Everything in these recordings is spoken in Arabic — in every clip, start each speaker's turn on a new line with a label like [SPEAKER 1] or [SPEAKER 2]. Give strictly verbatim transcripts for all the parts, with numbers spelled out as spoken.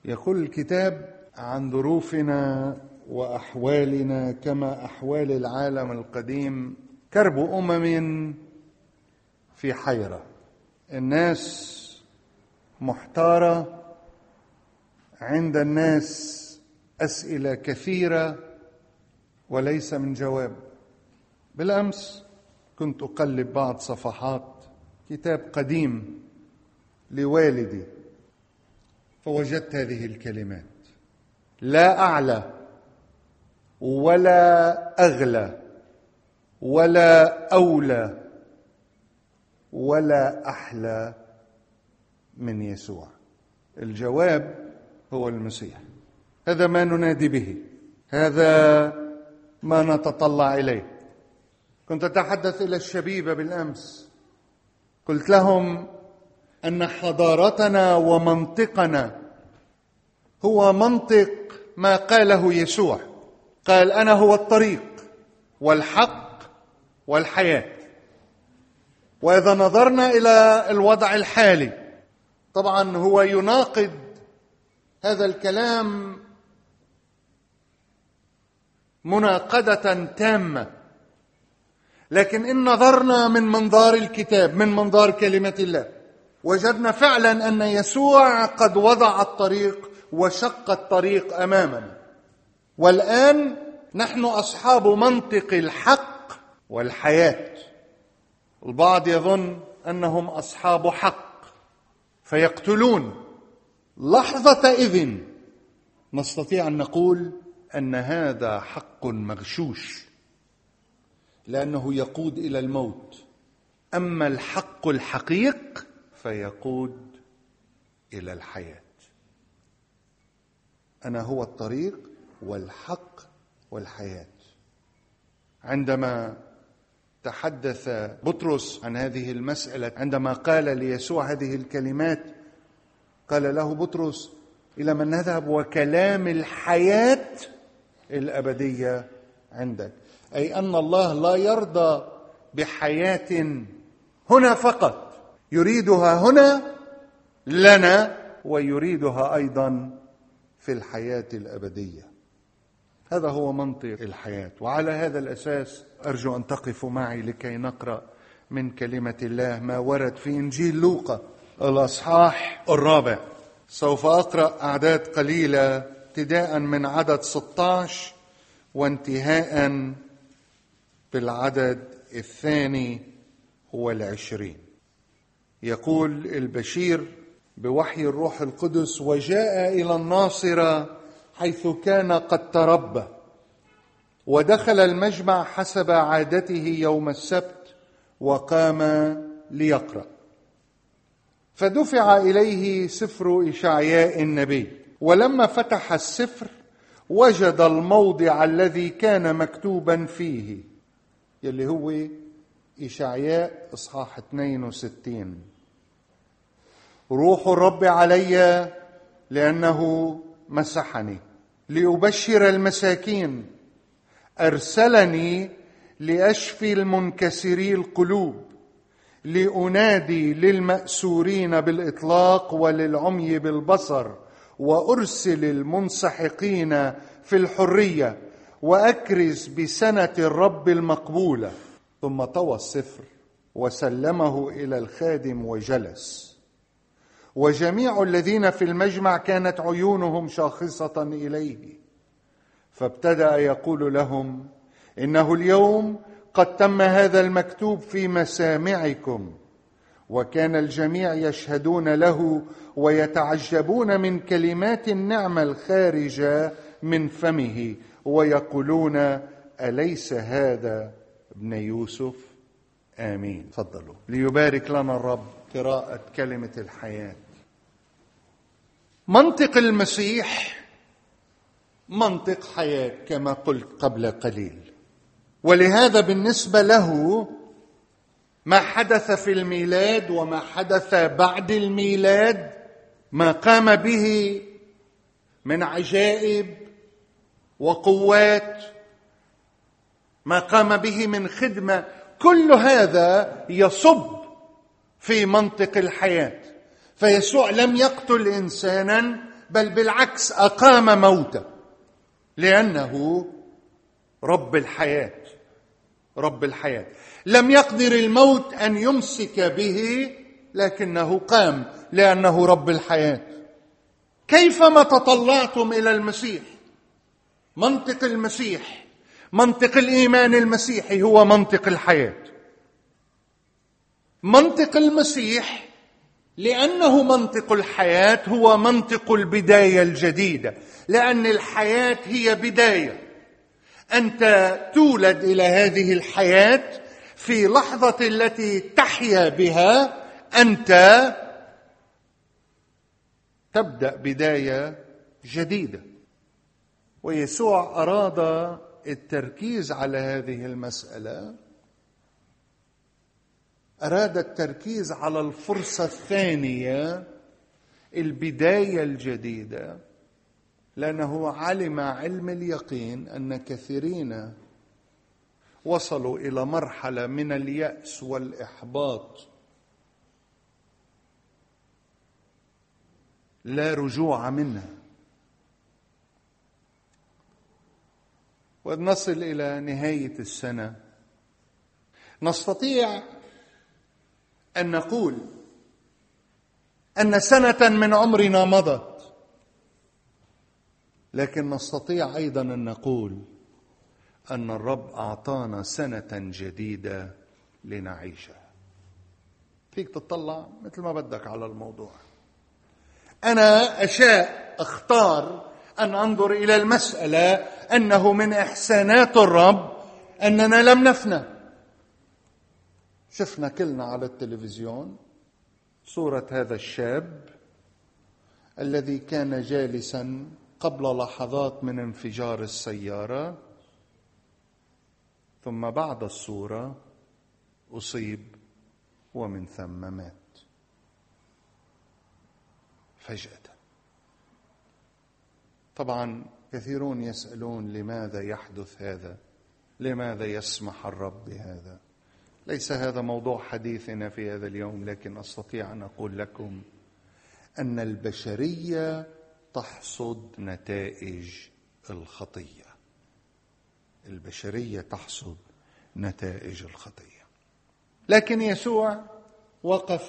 [SPEAKER 1] يقول الكتاب عن ظروفنا وأحوالنا كما أحوال العالم القديم، كرب أمم في حيرة. الناس محتارة، عند الناس أسئلة كثيرة وليس من جواب. بالأمس كنت أقلب بعض صفحات كتاب قديم لوالدي، فوجدت هذه الكلمات: لا أعلى ولا أغلى ولا أولى ولا أحلى من يسوع. الجواب هو المسيح. هذا ما ننادي به، هذا ما نتطلع إليه. كنت أتحدث إلى الشبيبة بالأمس، قلت لهم أن حضارتنا ومنطقنا هو منطق ما قاله يسوع. قال: أنا هو الطريق والحق والحياة. وإذا نظرنا إلى الوضع الحالي، طبعا هو يناقض هذا الكلام مناقضة تامة، لكن إن نظرنا من منظار الكتاب، من منظار كلمة الله، وجدنا فعلا أن يسوع قد وضع الطريق وشق الطريق أمامنا. والآن نحن أصحاب منطق الحق والحياة. البعض يظن أنهم أصحاب حق فيقتلون. لحظة إذن نستطيع أن نقول أن هذا حق مغشوش، لأنه يقود إلى الموت. أما الحق الحقيق فيقود إلى الحياة. أنا هو الطريق والحق والحياة. عندما تحدث بطرس عن هذه المسألة، عندما قال ليسوع هذه الكلمات، قال له بطرس: إلى من نذهب وكلام الحياة الأبدية عندك. أي أن الله لا يرضى بحياة هنا فقط، يريدها هنا لنا ويريدها أيضا في الحياة الأبدية. هذا هو منطق الحياة. وعلى هذا الأساس أرجو أن تقفوا معي لكي نقرأ من كلمة الله ما ورد في إنجيل لوقا الأصحاح الرابع. سوف أقرأ أعداد قليلة ابتداء من عدد ستة عشر وانتهاء بالعدد الثاني هو العشرين. يقول البشير بوحي الروح القدس: وجاء إلى الناصرة حيث كان قد تربى، ودخل المجمع حسب عادته يوم السبت، وقام ليقرأ. فدفع إليه سفر إشعياء النبي، ولما فتح السفر وجد الموضع الذي كان مكتوبا فيه، يلي هو إشعياء إصحاح اثنين وستين: روح الرب علي لأنه مسحني لأبشر المساكين، أرسلني لأشفي المنكسري القلوب، لأنادي للمأسورين بالإطلاق وللعمي بالبصر، وأرسل المنسحقين في الحرية، وأكرز بسنة الرب المقبولة. ثم طوى السفر وسلمه إلى الخادم وجلس. وجميع الذين في المجمع كانت عيونهم شاخصة إليه، فابتدأ يقول لهم: إنه اليوم قد تم هذا المكتوب في مسامعكم. وكان الجميع يشهدون له ويتعجبون من كلمات النعمة الخارجة من فمه، ويقولون: أليس هذا ابن يوسف؟ آمين. تفضلوا ليبارك لنا الرب قراءة كلمة الحياة. منطق المسيح منطق حياة كما قلت قبل قليل، ولهذا بالنسبة له ما حدث في الميلاد وما حدث بعد الميلاد، ما قام به من عجائب وقوات، ما قام به من خدمة، كل هذا يصب في منطق الحياة. فيسوع لم يقتل إنسانا بل بالعكس أقام موتى، لأنه رب الحياة. رب الحياة لم يقدر الموت أن يمسك به، لكنه قام لأنه رب الحياة. كيفما تطلعتم إلى المسيح، منطق المسيح، منطق الإيمان المسيحي هو منطق الحياة. منطق المسيح لأنه منطق الحياة هو منطق البداية الجديدة، لأن الحياة هي بداية. أنت تولد إلى هذه الحياة في لحظة التي تحيا بها، أنت تبدأ بداية جديدة. ويسوع أراد التركيز على هذه المسألة، أراد التركيز على الفرصة الثانية، البداية الجديدة، لأنه علم علم اليقين أن كثيرين وصلوا إلى مرحلة من اليأس والإحباط لا رجوع منها. وإذ نصل إلى نهاية السنة نستطيع أن نقول أن سنة من عمرنا مضت، لكن نستطيع أيضا أن نقول أن الرب أعطانا سنة جديدة لنعيشها. فيك تطلع مثل ما بدك على الموضوع. أنا أشاء أختار أن أنظر إلى المسألة أنه من إحسانات الرب أننا لم نفنى. شفنا كلنا على التلفزيون صورة هذا الشاب الذي كان جالسا قبل لحظات من انفجار السيارة، ثم بعد الصورة أصيب ومن ثم مات فجأة. طبعا كثيرون يسألون لماذا يحدث هذا؟ لماذا يسمح الرب بهذا؟ ليس هذا موضوع حديثنا في هذا اليوم، لكن أستطيع أن أقول لكم أن البشرية تحصد نتائج الخطية. البشرية تحصد نتائج الخطية. لكن يسوع وقف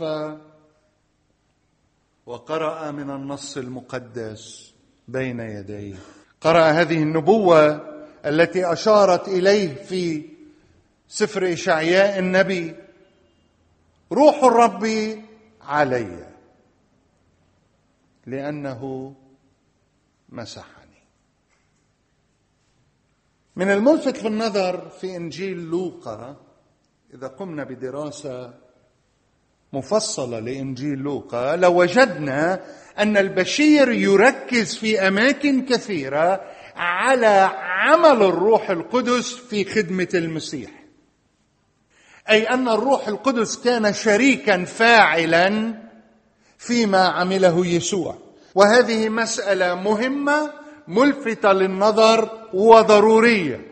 [SPEAKER 1] وقرأ من النص المقدس بين يديه، قرأ هذه النبوة التي أشارت إليه في سفر إشعياء النبي: روح الرب علي لأنه مسحني. من الملفت في النظر في إنجيل لوقا، إذا قمنا بدراسة مفصلة لإنجيل لوقا لوجدنا أن البشير يركز في أماكن كثيرة على عمل الروح القدس في خدمة المسيح، أي أن الروح القدس كان شريكا فاعلا فيما عمله يسوع. وهذه مسألة مهمة ملفتة للنظر وضرورية،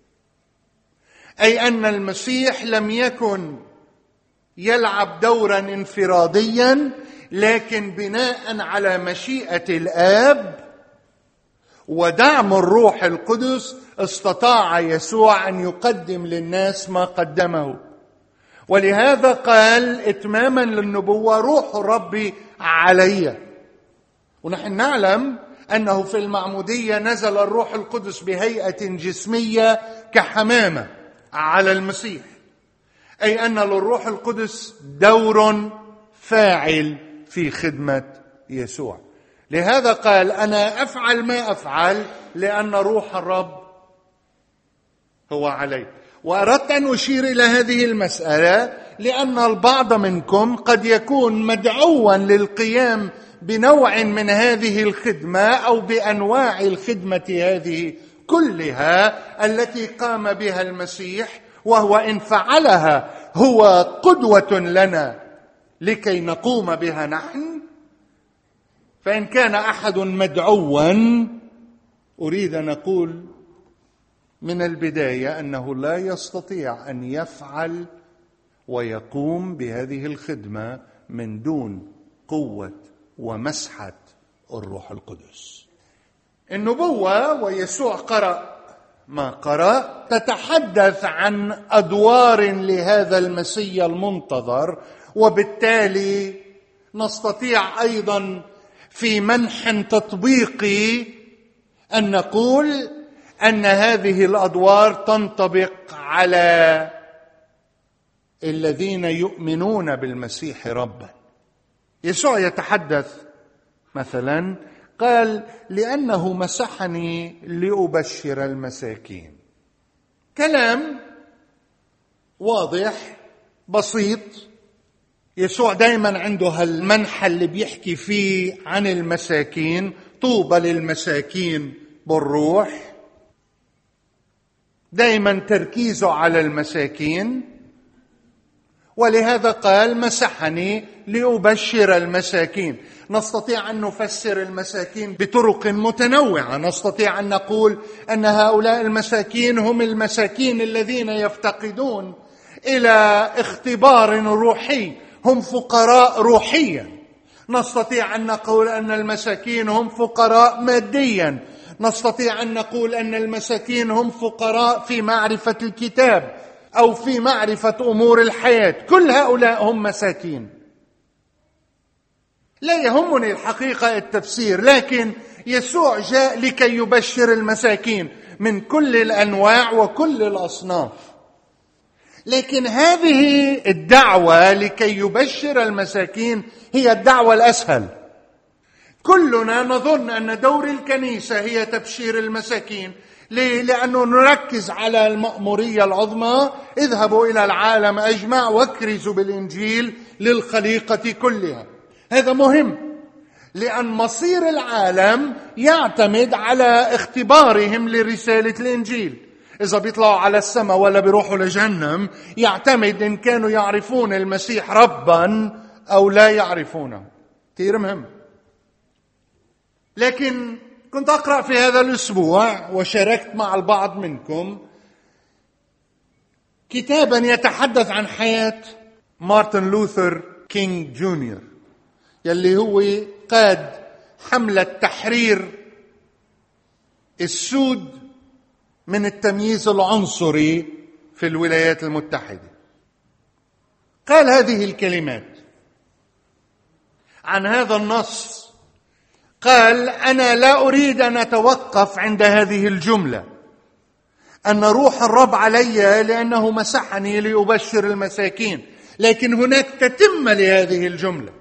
[SPEAKER 1] أي أن المسيح لم يكن يلعب دورا انفراديا، لكن بناء على مشيئة الآب ودعم الروح القدس استطاع يسوع أن يقدم للناس ما قدمه. ولهذا قال إتماما للنبوة: روح الرب علي. ونحن نعلم أنه في المعمودية نزل الروح القدس بهيئة جسمية كحمامة على المسيح، أي أن للروح القدس دور فاعل في خدمة يسوع. لهذا قال: أنا أفعل ما أفعل لأن روح الرب هو علي. وأردت أن أشير إلى هذه المسألة لأن البعض منكم قد يكون مدعوا للقيام بنوع من هذه الخدمة أو بأنواع الخدمة هذه كلها التي قام بها المسيح، وهو إن فعلها هو قدوة لنا لكي نقوم بها نحن. فإن كان أحد مدعوا، أريد أن أقول من البداية أنه لا يستطيع أن يفعل ويقوم بهذه الخدمة من دون قوة ومسحة الروح القدس. النبوة ويسوع قرأ ما قرأ تتحدث عن أدوار لهذا المسيح المنتظر، وبالتالي نستطيع أيضا في منح تطبيقي أن نقول أن هذه الأدوار تنطبق على الذين يؤمنون بالمسيح ربا. يسوع يتحدث مثلا قال لأنه مسحني لأبشر المساكين. كلام واضح بسيط. يسوع دايما عنده هالمنحى اللي بيحكي فيه عن المساكين، طوبى للمساكين بالروح، دايما تركيزه على المساكين، ولهذا قال مسحني لأبشر المساكين. نستطيع أن نفسر المساكين بطرق متنوعة. نستطيع أن نقول أن هؤلاء المساكين هم المساكين الذين يفتقدون إلى اختبار روحي، هم فقراء روحيا. نستطيع أن نقول أن المساكين هم فقراء ماديا. نستطيع أن نقول أن المساكين هم فقراء في معرفة الكتاب أو في معرفة أمور الحياة. كل هؤلاء هم مساكين. لا يهمني الحقيقة التفسير، لكن يسوع جاء لكي يبشر المساكين من كل الأنواع وكل الأصناف. لكن هذه الدعوة لكي يبشر المساكين هي الدعوة الأسهل. كلنا نظن أن دور الكنيسة هي تبشير المساكين. ليه؟ لأنه نركز على المأمورية العظمى: اذهبوا إلى العالم أجمع واكرزوا بالإنجيل للخليقة كلها. هذا مهم، لأن مصير العالم يعتمد على اختبارهم لرسالة الإنجيل. إذا بيطلعوا على السماء ولا بيروحوا لجهنم يعتمد إن كانوا يعرفون المسيح ربا أو لا يعرفونه. كثير مهم. لكن كنت أقرأ في هذا الأسبوع وشاركت مع البعض منكم كتابا يتحدث عن حياة مارتن لوثر كينج جونيور، يلي هو قاد حملة تحرير السود من التمييز العنصري في الولايات المتحدة. قال هذه الكلمات عن هذا النص. قال: أنا لا أريد أن أتوقف عند هذه الجملة أن روح الرب علي لأنه مسحني لأبشر المساكين، لكن هناك تتمة لهذه الجملة.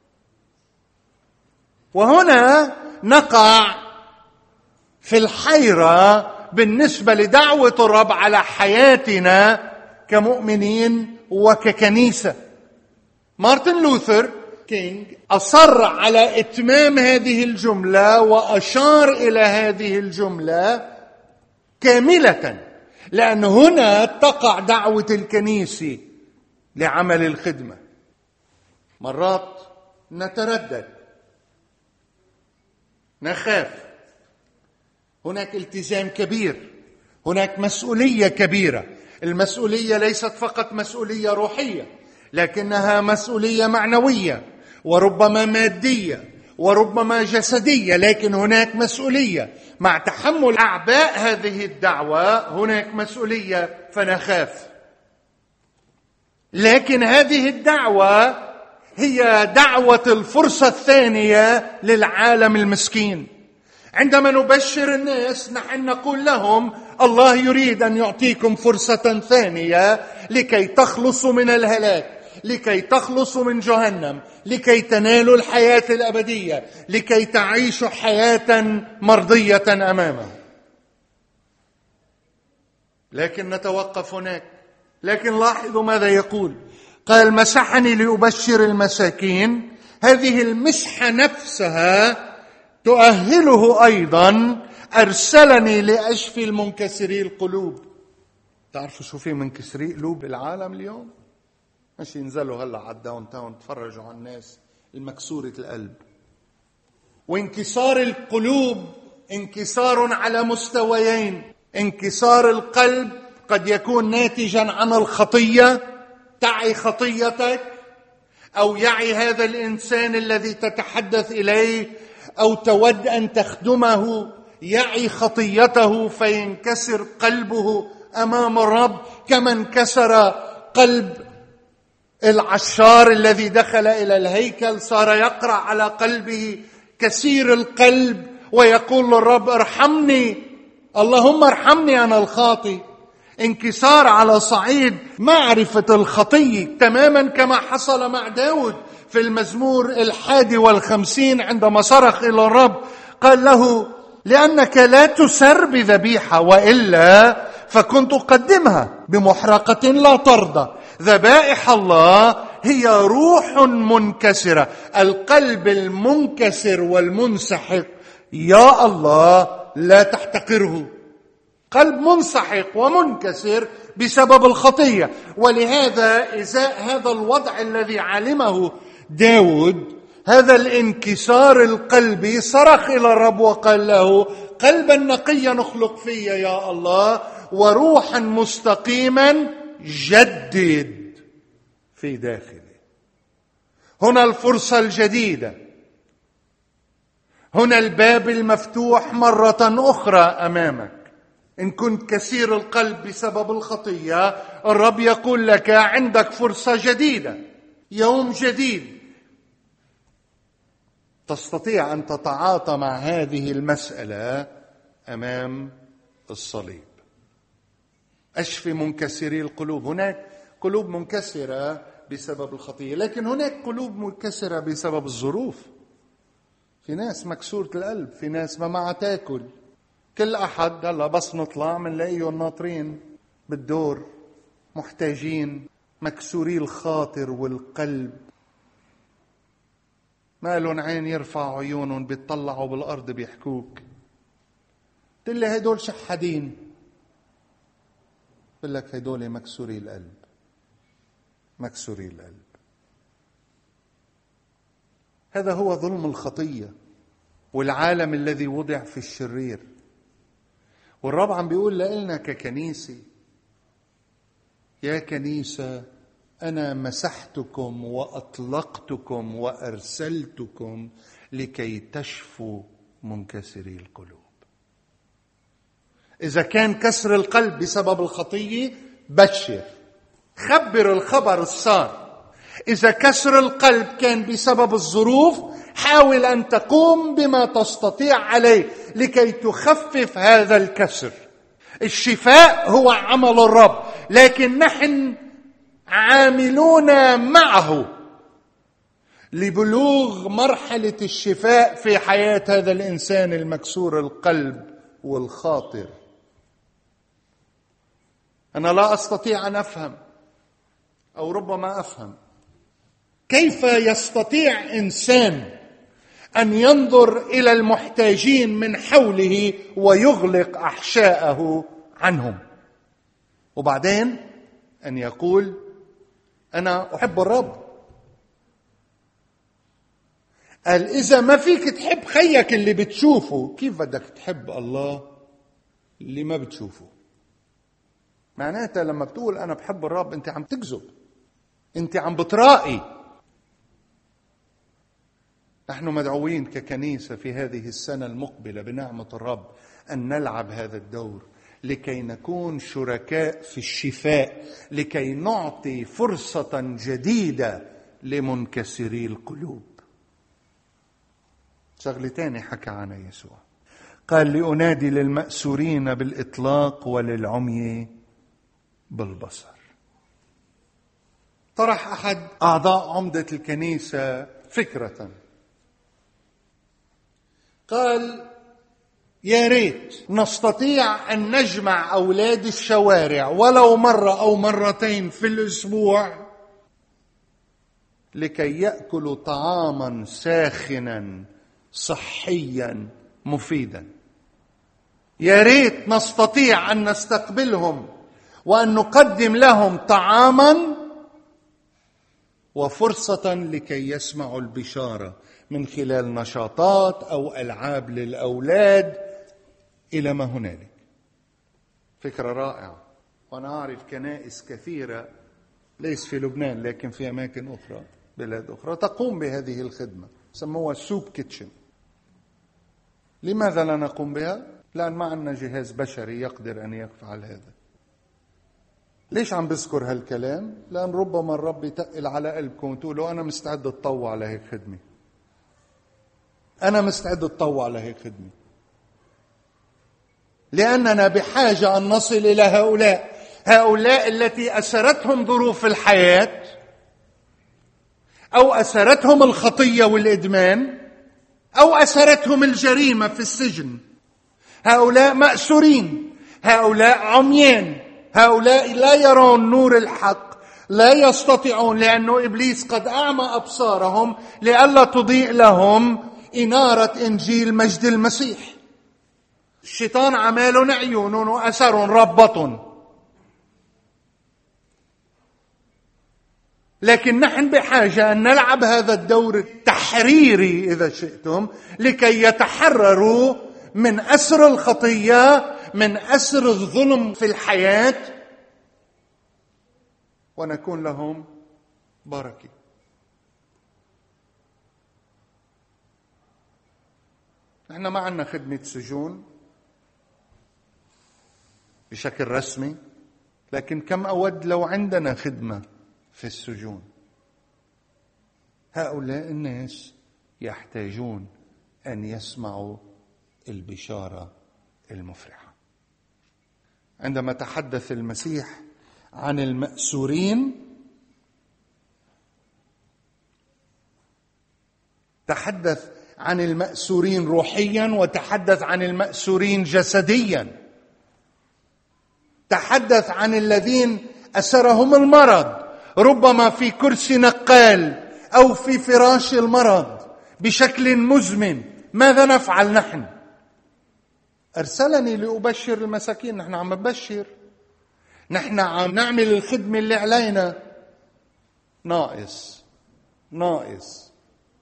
[SPEAKER 1] وهنا نقع في الحيرة بالنسبة لدعوة الرب على حياتنا كمؤمنين وككنيسة. مارتن لوثر كينج أصر على إتمام هذه الجملة وأشار إلى هذه الجملة كاملة، لأن هنا تقع دعوة الكنيسة لعمل الخدمة. مرات نتردد، نخاف. هناك التزام كبير، هناك مسؤولية كبيرة. المسؤولية ليست فقط مسؤولية روحية، لكنها مسؤولية معنوية وربما مادية وربما جسدية. لكن هناك مسؤولية مع تحمل أعباء هذه الدعوة. هناك مسؤولية فنخاف. لكن هذه الدعوة هي دعوة الفرصة الثانية للعالم المسكين. عندما نبشر الناس نحن نقول لهم: الله يريد أن يعطيكم فرصة ثانية لكي تخلصوا من الهلاك، لكي تخلصوا من جهنم، لكي تنالوا الحياة الأبدية، لكي تعيشوا حياة مرضية أمامه. لكن نتوقف هناك. لكن لاحظوا ماذا يقول. قال: مسحني لأبشر المساكين. هذه المسحة نفسها تؤهله أيضا: أرسلني لأشفي المنكسري القلوب. تعرفوا شو في منكسري قلوب العالم اليوم؟ مش ينزلوا هلا على الداون تاون تفرجوا على الناس المكسورة القلب. وانكسار القلوب انكسار على مستويين. انكسار القلب قد يكون ناتجا عن الخطية، تعي خطيتك، أو يعي هذا الإنسان الذي تتحدث إليه أو تود أن تخدمه يعي خطيته فينكسر قلبه أمام الرب كما انكسر قلب العشار الذي دخل إلى الهيكل، صار يقرع على قلبه كسير القلب ويقول للرب ارحمني، اللهم ارحمني أنا الخاطئ. انكسار على صعيد معرفة الخطية، تماما كما حصل مع داود في المزمور الحادي والخمسين عندما صرخ إلى الرب قال له لأنك لا تسر بذبيحة وإلا فكنت أقدمها، بمحرقة لا ترضى. ذبائح الله هي روح منكسرة، القلب المنكسر والمنسحق يا الله لا تحتقره، قلب منسحق ومنكسر بسبب الخطية. ولهذا إزاء هذا الوضع الذي علمه داود، هذا الانكسار القلبي، صرخ إلى الرب وقال له قلبا نقيا نخلق في يا الله وروحا مستقيما جدد في داخلي. هنا الفرصة الجديدة، هنا الباب المفتوح مرة أخرى أمامك. إن كنت كثير القلب بسبب الخطية، الرب يقول لك عندك فرصة جديدة، يوم جديد تستطيع أن تتعاطى مع هذه المسألة أمام الصليب. أشفي منكسري القلوب. هناك قلوب منكسرة بسبب الخطية، لكن هناك قلوب منكسرة بسبب الظروف. في ناس مكسورة القلب، في ناس ما معها تاكل. كل أحد هلا بس نطلع منلاقيهم ناطرين بالدور، محتاجين، مكسوري الخاطر والقلب، ما لهم عين يرفع عيونهم، بيطلعوا بالأرض بيحكوك. تقول لي هدول شحادين، بقول لك هدول مكسوري القلب، مكسوري القلب. هذا هو ظلم الخطية والعالم الذي وضع في الشرير. والرب عم بيقول لنا ككنيسة، يا كنيسة أنا مسحتكم وأطلقتكم وأرسلتكم لكي تشفوا منكسري القلوب. إذا كان كسر القلب بسبب الخطية، بشر، خبر الخبر السار. إذا كسر القلب كان بسبب الظروف، حاول أن تقوم بما تستطيع عليه لكي تخفف هذا الكسر. الشفاء هو عمل الرب، لكن نحن عاملون معه لبلوغ مرحلة الشفاء في حياة هذا الإنسان المكسور القلب والخاطر. أنا لا أستطيع أن أفهم، أو ربما أفهم، كيف يستطيع إنسان أن ينظر إلى المحتاجين من حوله ويغلق أحشاءه عنهم، وبعدين أن يقول أنا أحب الرب. قال إذا ما فيك تحب خيك اللي بتشوفه، كيف بدك تحب الله اللي ما بتشوفه؟ معناتها لما بتقول أنا بحب الرب أنت عم تكذب، أنت عم بترائي. نحن مدعوين ككنيسة في هذه السنة المقبلة بنعمة الرب أن نلعب هذا الدور لكي نكون شركاء في الشفاء، لكي نعطي فرصة جديدة لمنكسري القلوب. شغلتين حكى عنها يسوع، قال لأنادي للمأسورين بالإطلاق وللعمي بالبصر. طرح أحد أعضاء عمدة الكنيسة فكرة، قال يا ريت نستطيع أن نجمع أولاد الشوارع ولو مرة أو مرتين في الأسبوع لكي يأكلوا طعاما ساخنا صحيا مفيدا. يا ريت نستطيع أن نستقبلهم وأن نقدم لهم طعاما وفرصة لكي يسمعوا البشارة من خلال نشاطات أو ألعاب للأولاد إلى ما هنالك. فكرة رائعة، وأنا أعرف كنائس كثيرة ليس في لبنان لكن في أماكن أخرى، بلاد أخرى، تقوم بهذه الخدمة، سموها سوب كيتشن. لماذا لا نقوم بها؟ لأن ما عندنا جهاز بشري يقدر أن يفعل هذا. ليش عم بذكر هالكلام؟ لأن ربما الرب يتقل على قلبكم وتقولوا أنا مستعد أتطوع لهيك خدمة، أنا مستعد أتطوع لهيك خدمة، لأننا بحاجة أن نصل إلى هؤلاء هؤلاء التي أسرتهم ظروف الحياة أو أسرتهم الخطية والإدمان أو أسرتهم الجريمة في السجن. هؤلاء مأسورين، هؤلاء عميان، هؤلاء لا يرون نور الحق، لا يستطيعون، لأنه إبليس قد أعمى أبصارهم لئلا تضيء لهم إنارة إنجيل مجد المسيح. الشيطان عمال عيون وأسر ربط، لكن نحن بحاجة أن نلعب هذا الدور التحريري إذا شئتم، لكي يتحرروا من أسر الخطية، من أسر الظلم في الحياة، ونكون لهم بركة. نحن ما عندنا خدمة سجون بشكل رسمي، لكن كم أود لو عندنا خدمة في السجون. هؤلاء الناس يحتاجون أن يسمعوا البشارة المفرحة. عندما تحدث المسيح عن المأسورين، تحدث عن المأسورين روحيا وتحدث عن المأسورين جسديا. تحدث عن الذين أسرهم المرض، ربما في كرسي نقال أو في فراش المرض بشكل مزمن. ماذا نفعل نحن؟ أرسلني لأبشر المساكين. نحن عم نبشر، نحن عم نعمل الخدمة اللي علينا. ناقص ناقص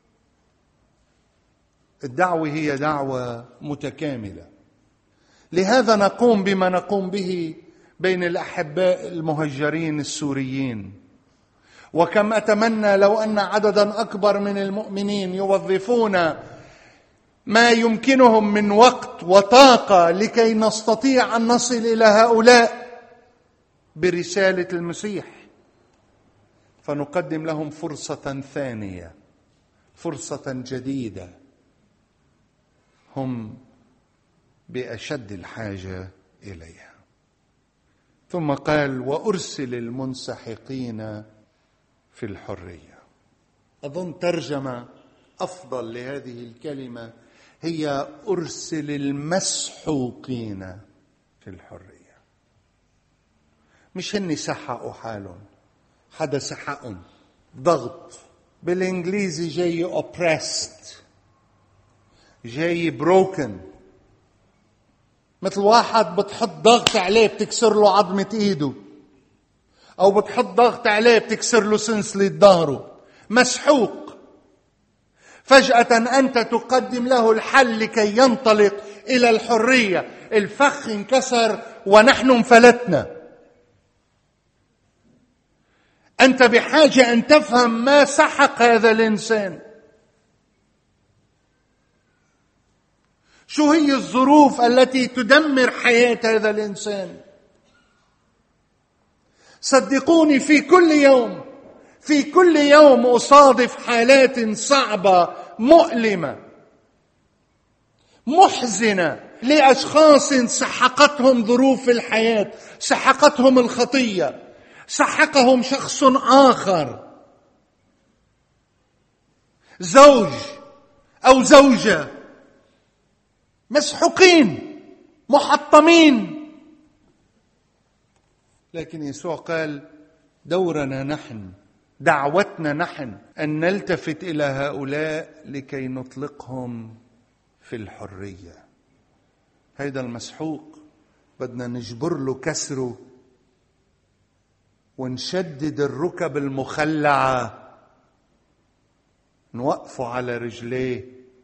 [SPEAKER 1] الدعوة هي دعوة متكاملة. لهذا نقوم بما نقوم به بين الأحباء المهجرين السوريين. وكم أتمنى لو أن عددا أكبر من المؤمنين يوظفون ما يمكنهم من وقت وطاقة لكي نستطيع أن نصل إلى هؤلاء برسالة المسيح، فنقدم لهم فرصة ثانية، فرصة جديدة هم بأشد الحاجة إليها. ثم قال: وأرسل المنسحقين في الحرية. أظن ترجمة أفضل لهذه الكلمة هي أرسل المسحوقين في الحرية. مش هني سحقوا حالهم، حدا سحقهم، ضغط. بالإنجليزي جاي oppressed، جاي broken، مثل واحد بتحط ضغط عليه بتكسر له عظمة ايده، او بتحط ضغط عليه بتكسر له سلسلة ظهره. مسحوق. فجأة أنت تقدم له الحل لكي ينطلق إلى الحرية. الفخ انكسر ونحن انفلتنا. أنت بحاجة أن تفهم ما سحق هذا الإنسان، شو هي الظروف التي تدمر حياة هذا الإنسان. صدقوني، في كل يوم في كل يوم أصادف حالات صعبة مؤلمة محزنة لأشخاص سحقتهم ظروف الحياة، سحقتهم الخطية، سحقهم شخص آخر، زوج أو زوجة، مسحوقين محطمين. لكن يسوع قال: دورنا نحن، دعوتنا نحن أن نلتفت إلى هؤلاء لكي نطلقهم في الحرية. هيدا المسحوق بدنا نجبر له كسره ونشدد الركب المخلعة، نوقفه على رجليه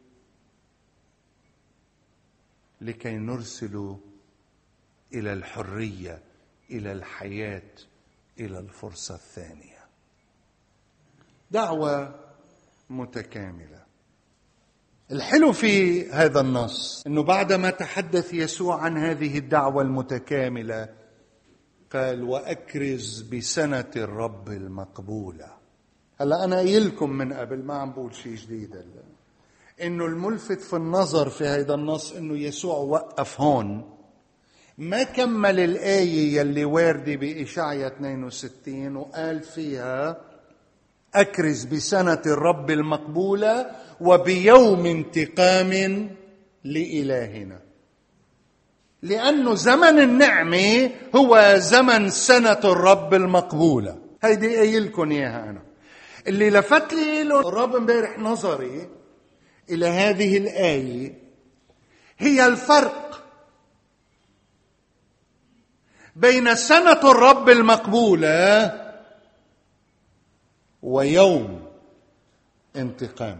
[SPEAKER 1] لكي نرسله إلى الحرية، إلى الحياة، إلى الفرصة الثانية. دعوة متكاملة. الحلو في هذا النص أنه بعدما تحدث يسوع عن هذه الدعوة المتكاملة قال وأكرز بسنة الرب المقبولة. هلأ أنا قايلكم من قبل، ما عم بقول شيء جديد هلا، إنه الملفت في النظر في هذا النص إنه يسوع وقف هون، ما كمل الآية يلي واردة بإشعياء اثنين وستين وقال فيها أكرز بسنة الرب المقبولة وبيوم انتقام لإلهنا، لأنه زمن النعمة هو زمن سنة الرب المقبولة. هيدي قايلكم إياها أنا. اللي لفت لي له الرب امبارح نظري إلى هذه الآية هي الفرق بين سنة الرب المقبولة ويوم انتقام.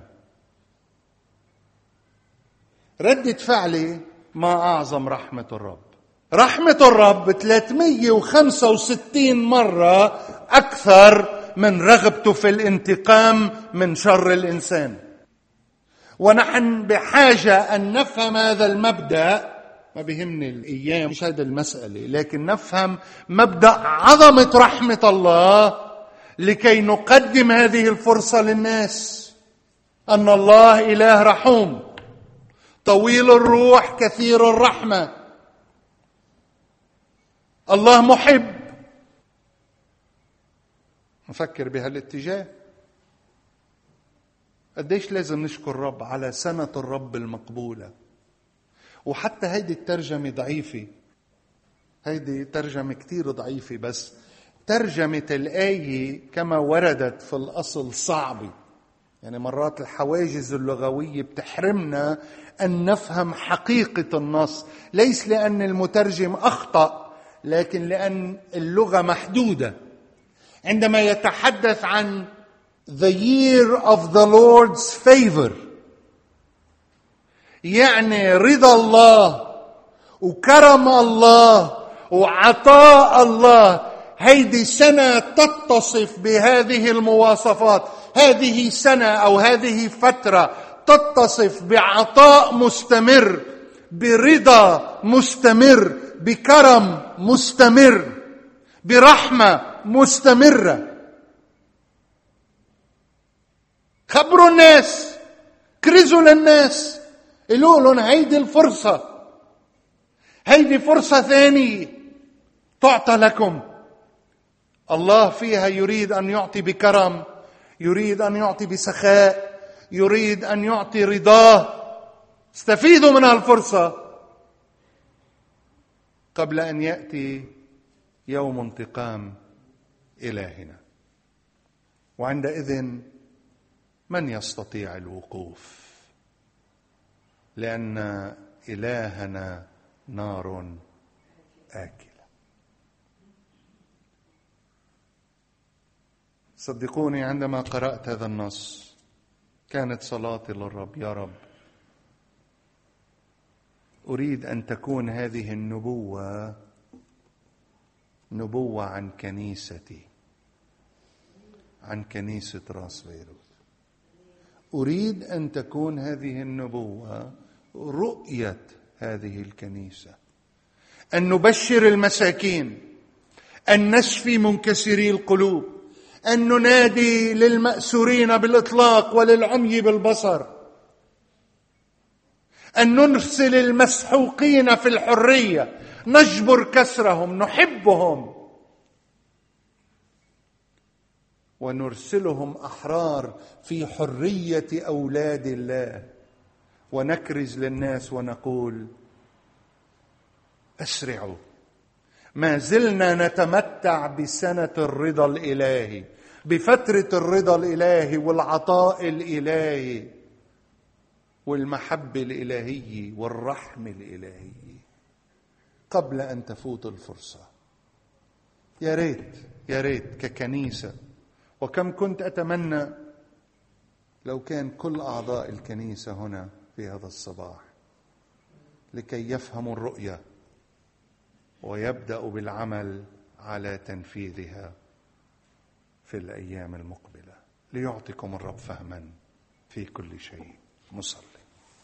[SPEAKER 1] ردة فعلي ما أعظم رحمة الرب. رحمة الرب ثلاثمئة وخمسة وستين مرة أكثر من رغبته في الانتقام من شر الإنسان. ونحن بحاجة أن نفهم هذا المبدأ. ما بيهمني الأيام، مش هذا المسألة، لكن نفهم مبدأ عظمة رحمة الله لكي نقدم هذه الفرصة للناس. أن الله إله رحوم طويل الروح كثير الرحمة. الله محب. نفكر بهالاتجاه. قديش لازم نشكر الرب على سنة الرب المقبولة. وحتى هيدي الترجمة ضعيفة، هيدي ترجمة كتير ضعيفة، بس ترجمة الآية كما وردت في الأصل صعبة. يعني مرات الحواجز اللغوية بتحرمنا أن نفهم حقيقة النص، ليس لأن المترجم أخطأ، لكن لأن اللغة محدودة. عندما يتحدث عن the year of the Lord's favor، يعني رضا الله وكرم الله وعطاء الله، هيدي سنة تتصف بهذه المواصفات. هذه سنة أو هذه فترة تتصف بعطاء مستمر، برضا مستمر، بكرم مستمر، برحمة مستمرة. خبروا الناس، كرزوا للناس، قولوا لهم هيدي الفرصة، هيدي فرصة ثانية تعطى لكم. الله فيها يريد أن يعطي بكرم، يريد أن يعطي بسخاء، يريد أن يعطي رضاه. استفيدوا من هالفرصة قبل أن يأتي يوم انتقام إلهنا. وعندئذ من يستطيع الوقوف؟ لأن إلهنا نار آكلة. صدقوني عندما قرأت هذا النص كانت صلاتي للرب: يا رب، أريد أن تكون هذه النبوة نبوة عن كنيستي، عن كنيسة راس بيروت. أريد أن تكون هذه النبوة رؤية هذه الكنيسة، أن نبشر المساكين، أن نشفي منكسري القلوب، أن ننادي للمأسورين بالإطلاق وللعمي بالبصر، أن نرسل المسحوقين في الحرية، نجبر كسرهم، نحبهم ونرسلهم أحرار في حرية أولاد الله، ونكرز للناس ونقول: أسرعوا، ما زلنا نتمتع بسنة الرضا الإلهي، بفترة الرضا الإلهي والعطاء الإلهي والمحبة الإلهية والرحمة الإلهية، قبل أن تفوت الفرصة. يا ريت يا ريت ككنيسة، وكم كنت أتمنى لو كان كل أعضاء الكنيسة هنا في هذا الصباح لكي يفهموا الرؤية ويبدأوا بالعمل على تنفيذها في الأيام المقبلة. ليعطيكم الرب فهما في كل شيء. مصر